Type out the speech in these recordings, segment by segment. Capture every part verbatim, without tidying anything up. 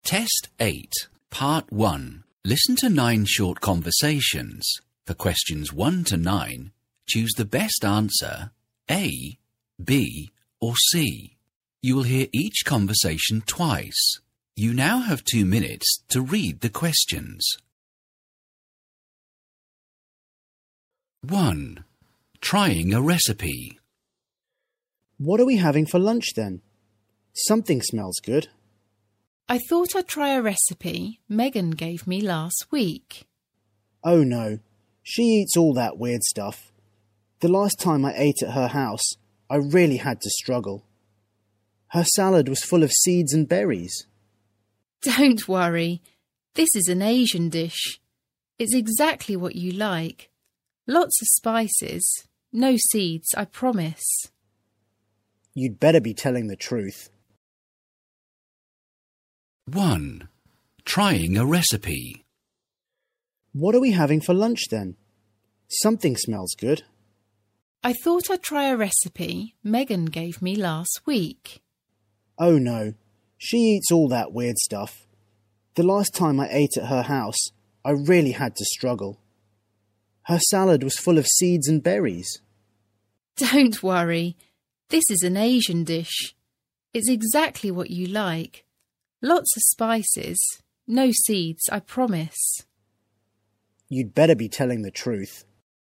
Test eight, Part one. Listen to nine short conversations. For questions one to nine, choose the best answer, A, B, or C. You will hear each conversation twice. You now have two minutes to read the questions. one. Trying a recipe. What are we having for lunch then? Something smells good. I thought I'd try a recipe Megan gave me last week. Oh no, she eats all that weird stuff. The last time I ate at her house, I really had to struggle. Her salad was full of seeds and berries. Don't worry, this is an Asian dish. It's exactly what you like. Lots of spices, no seeds, I promise. You'd better be telling the truth. one. Trying a recipe. What are we having for lunch then? Something smells good. I thought I'd try a recipe Megan gave me last week. Oh no, she eats all that weird stuff. The last time I ate at her house, I really had to struggle. Her salad was full of seeds and berries. Don't worry, this is an Asian dish. It's exactly what you like. Lots of spices, no seeds, I promise. You'd better be telling the truth.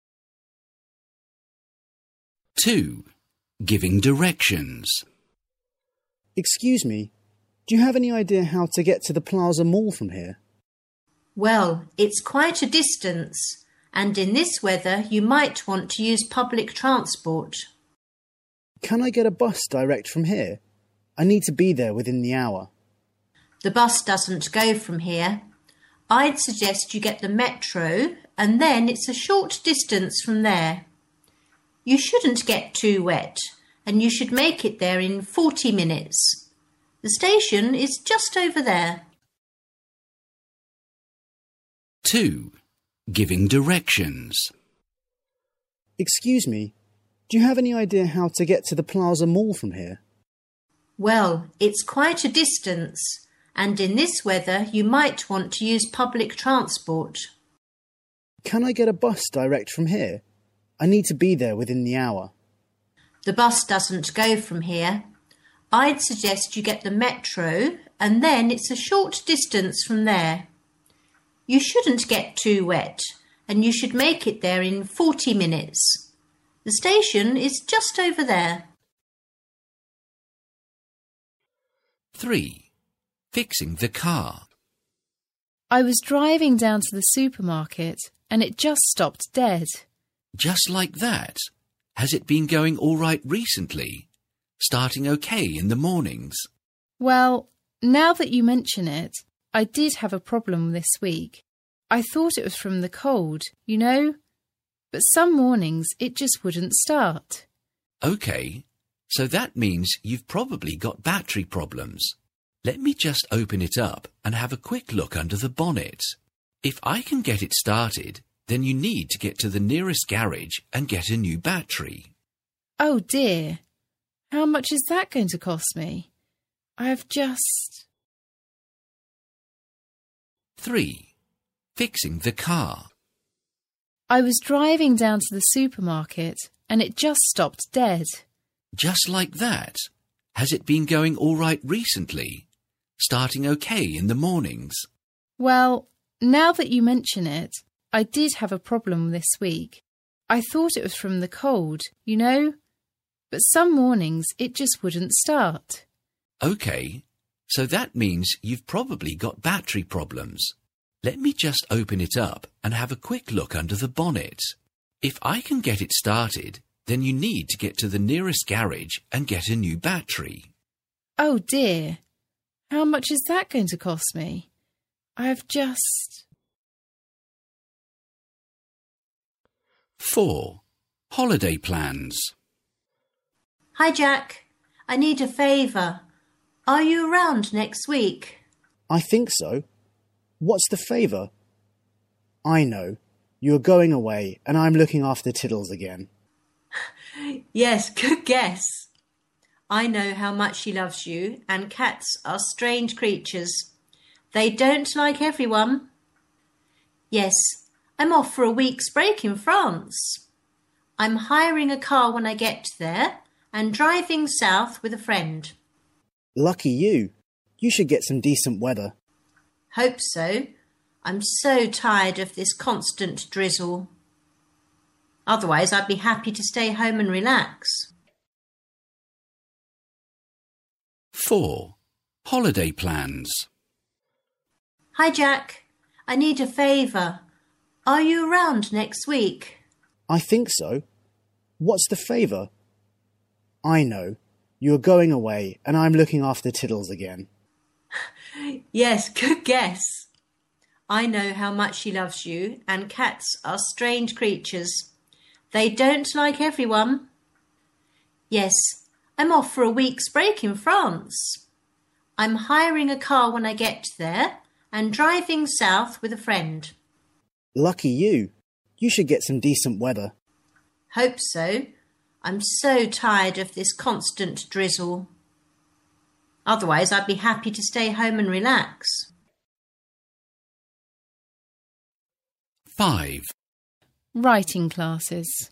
two. Giving directions. Excuse me, do you have any idea how to get to the Plaza Mall from here? Well, it's quite a distance, and in this weather you might want to use public transport. Can I get a bus direct from here? I need to be there within the hour. The bus doesn't go from here. I'd suggest you get the metro, and then it's a short distance from there. You shouldn't get too wet, and you should make it there in forty minutes. The station is just over there. two. Giving directions. Excuse me, do you have any idea how to get to the Plaza Mall from here? Well, it's quite a distance, and in this weather you might want to use public transport. Can I get a bus direct from here? I need to be there within the hour. The bus doesn't go from here. I'd suggest you get the metro, and then it's a short distance from there. You shouldn't get too wet, and you should make it there in forty minutes. The station is just over there. three. Fixing the car. I was driving down to the supermarket and it just stopped dead. Just like that. Has it been going all right recently? Starting okay in the mornings? Well, now that you mention it, I did have a problem this week. I thought it was from the cold, you know, but some mornings it just wouldn't start. Okay, so that means you've probably got battery problems. Let me just open it up and have a quick look under the bonnet. If I can get it started, then you need to get to the nearest garage and get a new battery. Oh dear, how much is that going to cost me? I have just... three. Fixing the car. I was driving down to the supermarket and it just stopped dead. Just like that. Has it been going all right recently? Starting okay in the mornings? Well, now that you mention it, I did have a problem this week. I thought it was from the cold, you know, but some mornings it just wouldn't start. Okay, so that means you've probably got battery problems. Let me just open it up and have a quick look under the bonnet. If I can get it started, then you need to get to the nearest garage and get a new battery. Oh dear, how much is that going to cost me? I have just... four. Holiday plans. Hi, Jack. I need a favour. Are you around next week? I think so. What's the favour? I know. You are going away and I'm looking after Tiddles again. Yes, good guess. I know how much she loves you, and cats are strange creatures. They don't like everyone. Yes, I'm off for a week's break in France. I'm hiring a car when I get there and driving south with a friend. Lucky you. You should get some decent weather. Hope so. I'm so tired of this constant drizzle. Otherwise, I'd be happy to stay home and relax. four. Holiday plans. Hi, Jack. I need a favour. Are you around next week? I think so. What's the favour? I know. You're going away and I'm looking after Tiddles again. Yes, good guess. I know how much she loves you, and cats are strange creatures. They don't like everyone. Yes, I'm off for a week's break in France. I'm hiring a car when I get there and driving south with a friend. Lucky you. You should get some decent weather. Hope so. I'm so tired of this constant drizzle. Otherwise, I'd be happy to stay home and relax. five. Writing classes.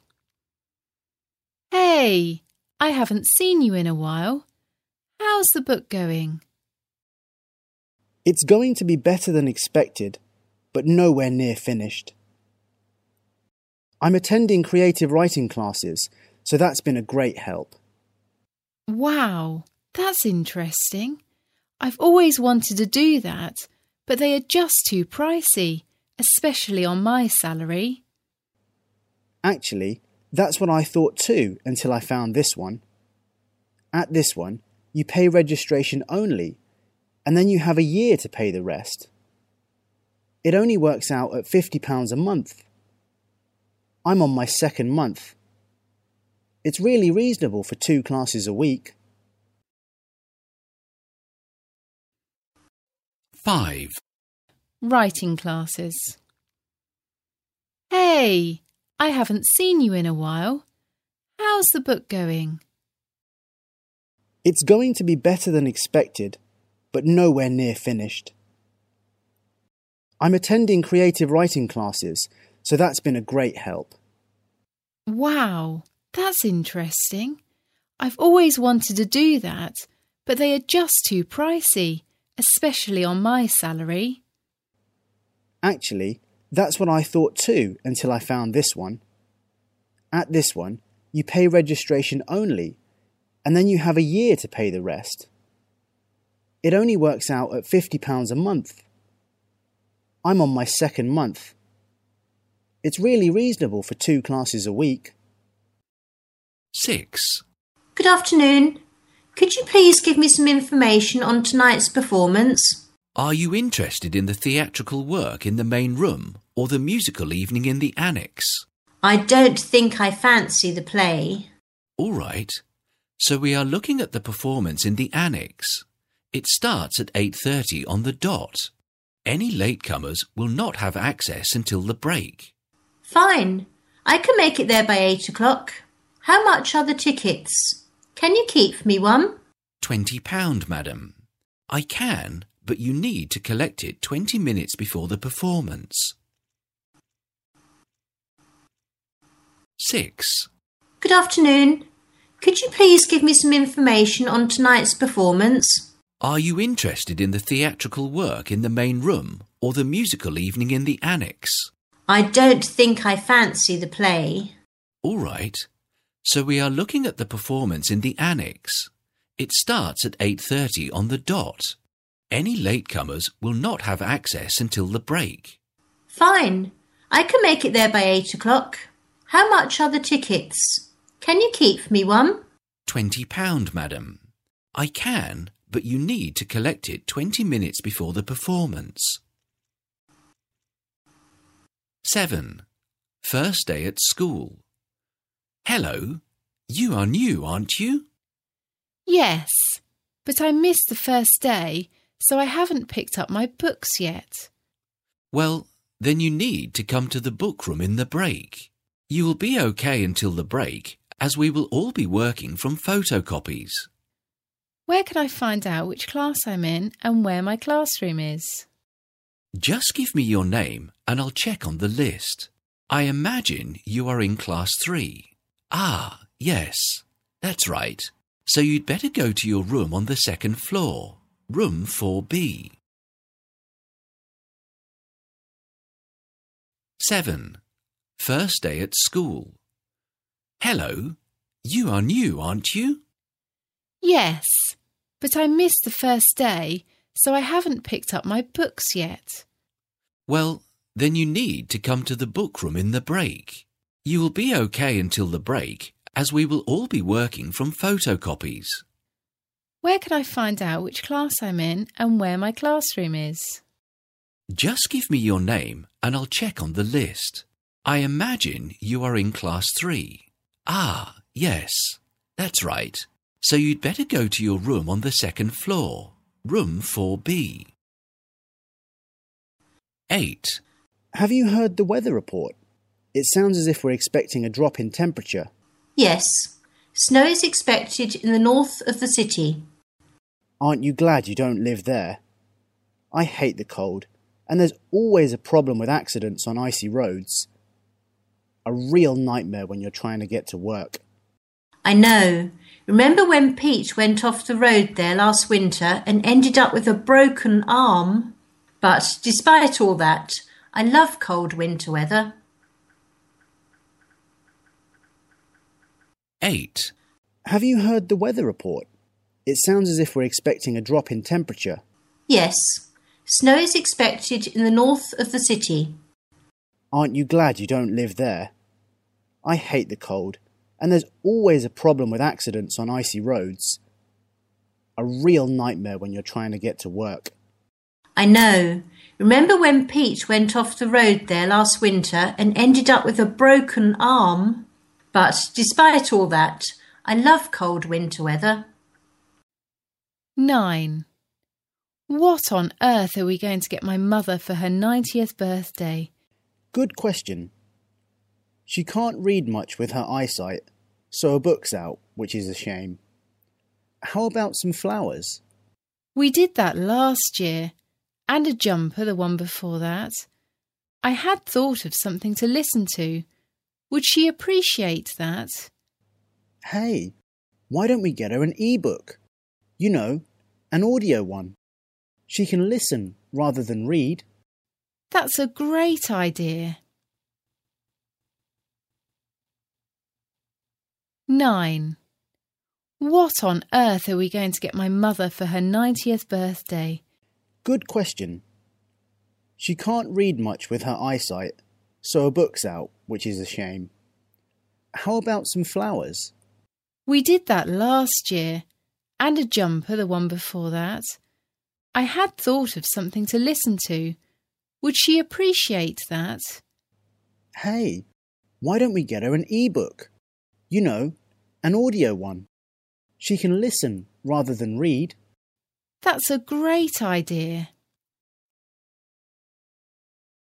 Hey, I haven't seen you in a while. How's the book going? It's going to be better than expected, but nowhere near finished. I'm attending creative writing classes, so that's been a great help. Wow, that's interesting. I've always wanted to do that, but they are just too pricey, especially on my salary. Actually, that's what I thought too until I found this one. At this one, you pay registration only, and then you have a year to pay the rest. It only works out at fifty pounds a month. I'm on my second month. It's really reasonable for two classes a week. five. Writing classes. Hey, I haven't seen you in a while. How's the book going? It's going to be better than expected, but nowhere near finished. I'm attending creative writing classes, so that's been a great help. Wow, that's interesting. I've always wanted to do that, but they are just too pricey, especially on my salary. Actually, that's what I thought too until I found this one. At this one, you pay registration only, and then you have a year to pay the rest. It only works out at fifty pounds a month. I'm on my second month. It's really reasonable for two classes a week. six. Good afternoon. Could you please give me some information on tonight's performance? Are you interested in the theatrical work in the main room or the musical evening in the annex? I don't think I fancy the play. All right. So we are looking at the performance in the annex. It starts at eight thirty on the dot. Any latecomers will not have access until the break. Fine. I can make it there by eight o'clock. How much are the tickets? Can you keep me one? Twenty pound, madam. I can, but you need to collect it twenty minutes before the performance. six. Good afternoon. Could you please give me some information on tonight's performance? Are you interested in the theatrical work in the main room or the musical evening in the annex? I don't think I fancy the play. All right. So we are looking at the performance in the annex. It starts at eight thirty on the dot. Any latecomers will not have access until the break. Fine. I can make it there by eight o'clock. How much are the tickets? Can you keep me one? Twenty pound, madam. I can, but you need to collect it twenty minutes before the performance. seven. First day at school. Hello. You are new, aren't you? Yes, but I missed the first day, so I haven't picked up my books yet. Well, then you need to come to the book room in the break. You will be okay until the break, as we will all be working from photocopies. Where can I find out which class I'm in and where my classroom is? Just give me your name and I'll check on the list. I imagine you are in class three. Ah, yes, that's right. So you'd better go to your room on the second floor, room four B. seven. First day at school. Hello, you are new, aren't you? Yes, but I missed the first day, so I haven't picked up my books yet. Well, then you need to come to the book room in the break. You will be okay until the break, as we will all be working from photocopies. Where can I find out which class I'm in and where my classroom is? Just give me your name and I'll check on the list. I imagine you are in class three. Ah, yes, that's right. So you'd better go to your room on the second floor, room four B. eight. Have you heard the weather report? It sounds as if we're expecting a drop in temperature. Yes. Snow is expected in the north of the city. Aren't you glad you don't live there? I hate the cold, and there's always a problem with accidents on icy roads. A real nightmare when you're trying to get to work. I know. Remember when Pete went off the road there last winter and ended up with a broken arm? But despite all that, I love cold winter weather. eight. Have you heard the weather report? It sounds as if we're expecting a drop in temperature. Yes. Snow is expected in the north of the city. Aren't you glad you don't live there? I hate the cold, and there's always a problem with accidents on icy roads. A real nightmare when you're trying to get to work. I know. Remember when Pete went off the road there last winter and ended up with a broken arm? But despite all that, I love cold winter weather. nine. What on earth are we going to get my mother for her ninetieth birthday? Good question. She can't read much with her eyesight, so a book's out, which is a shame. How about some flowers? We did that last year, and a jumper the one before that. I had thought of something to listen to. Would she appreciate that? Hey, why don't we get her an e-book? You know, an audio one. She can listen rather than read. That's a great idea. nine. What on earth are we going to get my mother for her ninetieth birthday? Good question. She can't read much with her eyesight, so a book's out, which is a shame. How about some flowers? We did that last year, and a jumper the one before that. I had thought of something to listen to. Would she appreciate that? Hey, why don't we get her an e-book? You know, an audio one. She can listen rather than read. That's a great idea.